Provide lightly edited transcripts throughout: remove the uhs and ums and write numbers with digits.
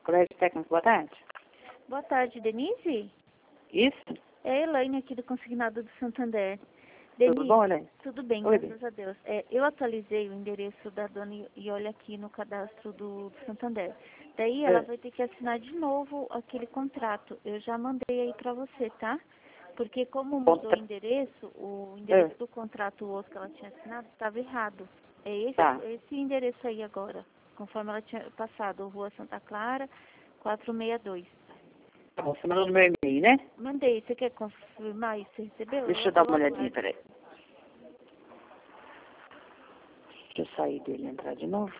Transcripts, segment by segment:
Colégio Técnico, boa tarde. Boa tarde, Denise? Isso? É a Elaine aqui do Consignado do Santander. Tudo bom, Elaine? Tudo bem, Oi, graças a Deus. Eu atualizei o endereço da dona Iole aqui no cadastro do Santander. Daí ela vai ter que assinar de novo aquele contrato. Eu já mandei aí pra você, tá? Porque como mudou o endereço do contrato outro que ela tinha assinado estava errado. É esse endereço aí agora, conforme ela tinha passado, Rua Santa Clara, 462. Tá bom, você mandou no meu e-mail, né? Mandei. Você quer confirmar isso? Você recebeu? Deixa eu dar uma olhadinha, peraí. Deixa eu sair dele e entrar de novo.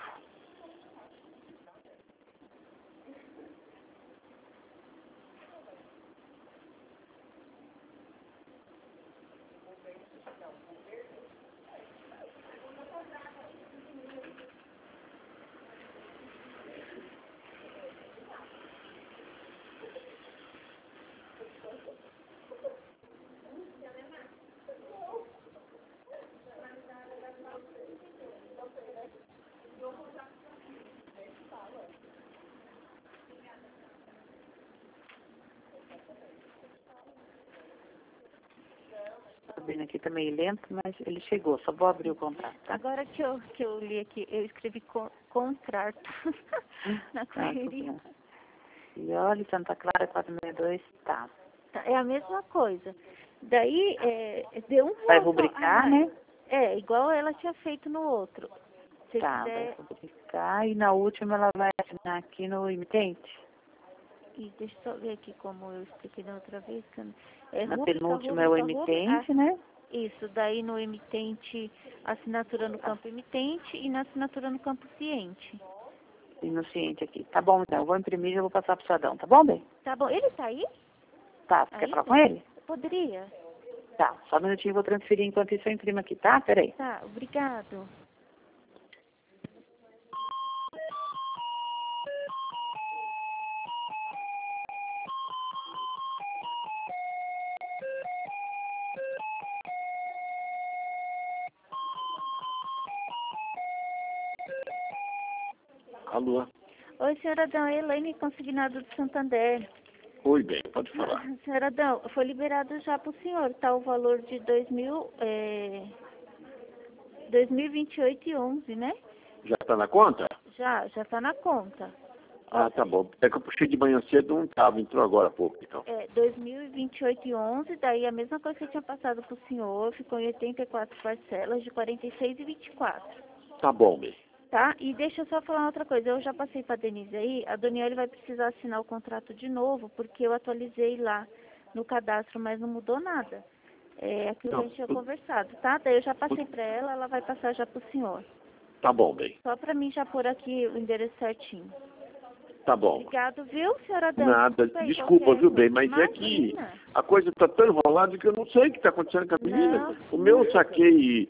Tá vendo aqui, tá meio lento, mas ele chegou. Só vou abrir o contrato, tá? Agora que eu li aqui, eu escrevi contrato na correria. E olha, Santa Clara 462, tá. É a mesma coisa. Daí, deu um Vai rubricar, né? Igual ela tinha feito no outro. Se Tá, quiser... vai rubricar. E na última ela vai assinar aqui no emitente? E deixa eu só ver aqui como eu expliquei da outra vez. Na penúltima é o emitente, né? Isso, daí no emitente, assinatura no campo emitente e na assinatura no campo ciente. E no ciente aqui. Tá bom, então. Eu vou imprimir e eu vou passar pro Sadão. Tá bom, bem? Tá bom. Ele tá aí? Tá. Você quer falar com ele? Poderia. Tá. Só um minutinho, eu vou transferir. Enquanto isso, eu imprimo aqui, tá? Peraí. Tá. Obrigado. Alô? Oi, senhora Adão, é Elaine, consignado do Santander. Oi, bem, pode falar. Senhora Adão, foi liberado já para o senhor, tá? O valor de 2028,11, né? Já está na conta? Já está na conta. Ah, tá bom. É que eu puxei de manhã cedo, não estava, entrou agora há pouco, então. 2028,11, daí a mesma coisa que eu tinha passado para o senhor, ficou em 84 parcelas de 46,24. Tá bom, bem. Tá? E deixa eu só falar outra coisa. Eu já passei para a Denise aí. A Daniela vai precisar assinar o contrato de novo, porque eu atualizei lá no cadastro, mas não mudou nada. É aquilo que a gente tinha conversado, tá? Daí eu já passei para ela, ela vai passar já para o senhor. Tá bom, bem. Só para mim já pôr aqui o endereço certinho. Tá bom. Obrigado, viu, senhora Adão? Nada, desculpa, viu, bem, mas é que a coisa tá tão enrolada que eu não sei o que está acontecendo com a menina. Não. O meu eu saquei,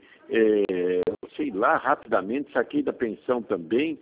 sei lá, rapidamente, saquei da pensão também.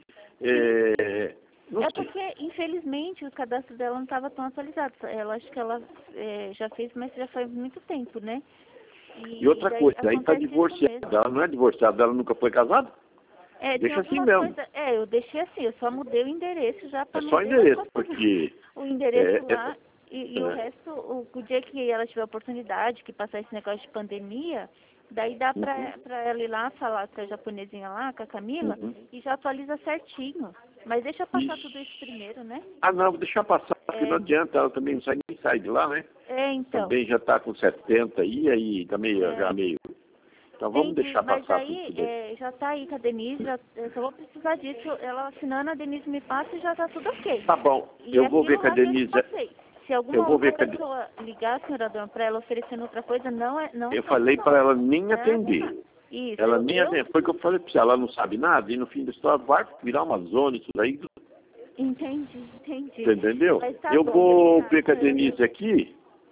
Não sei. Porque, infelizmente, o cadastro dela não estava tão atualizado. Ela acho que ela já fez, mas já faz muito tempo, né? E outra coisa, aí está divorciada. Ela não é divorciada, ela nunca foi casada? Deixa assim mesmo. Eu deixei assim, eu só mudei o endereço já para É só endereço, porque... O endereço lá e o resto, o dia que ela tiver oportunidade, que passar esse negócio de pandemia, daí dá para ela ir lá falar com a japonesinha lá, com a Camila, e já atualiza certinho. Mas deixa eu passar tudo isso primeiro, né? Ah, não, vou deixar passar, porque não adianta, ela também não sai, nem sai de lá, né? Então. Também já está com 70 aí tá meio, já meio... Então vamos deixar passar tudo isso daí. Já está aí com a Denise, eu só vou precisar disso, ela assinando, a Denise me passa e já está tudo ok. Tá bom, eu vou ver com a Denise. Se alguma outra pessoa ligar, senhora Dona, para ela oferecendo outra coisa, não. Eu falei para ela nem atender. Isso. Ela nem atender, foi o que eu falei para ela não sabe nada, e no fim da história vai virar uma zona, isso daí. Entendi. Você entendeu? Eu vou ver com a Denise aqui.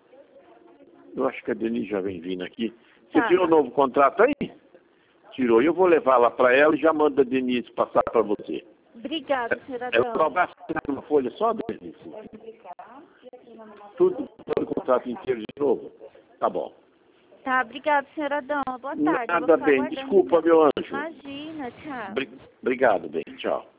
Eu acho que a Denise já vem vindo aqui. Você tirou o novo contrato aí? Tirou. Eu vou levar lá para ela e já manda a Denise passar para você. Obrigada, senhora Ela vai assinar uma folha só, Denise? Todo o contrato inteiro de novo? Tá bom. Tá, obrigada, senhora Adão. Boa tarde. Nada bem. Desculpa, meu anjo. Imagina, tchau. Obrigado, bem. Tchau.